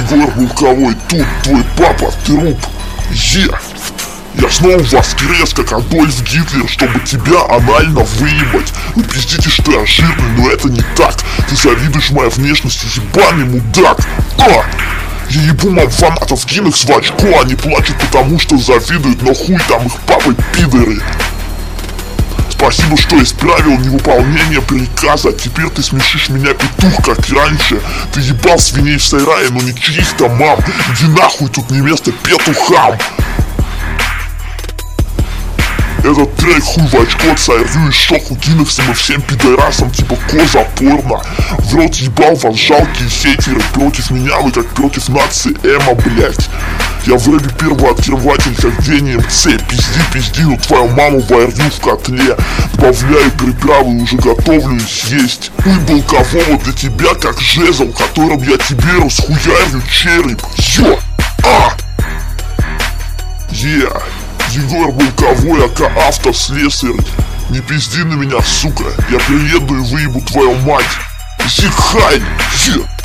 Егор Булковой, тут твой папа, труп. Я снова воскрес, как Адольф Гитлер, чтобы тебя анально выебать. Вы пиздите, что я жирный, но это не так. Ты завидуешь моей внешности, ебаный мудак. Я ебу фанатов Гинекс в очко, они плачут потому, что завидуют, но хуй там их папы пидоры. Спасибо, что исправил невыполнение приказа. Теперь ты смешишь меня, петух, как раньше. Ты ебал свиней в сарае, но не чьих-то мам. Иди нахуй, тут не место петухам. Этот трек хуй в очко, сорвю и шок Гинексом и всем пидорасам типа коза порно. В рот ебал вас жалкие хейтеры, против меня вы как против нации Эма, блять. Я в рэпе первый открыватель, как день МЦ. Пизди, ну твою маму варю в котле. Добавляю приправы, уже готовлю есть. Хуй Булкового для тебя как жезл, которым я тебе расхуярю череп. Егор Булковой, ака автослесарь. Не пизди на меня, сука. Я приеду и выебу твою мать. Зихай!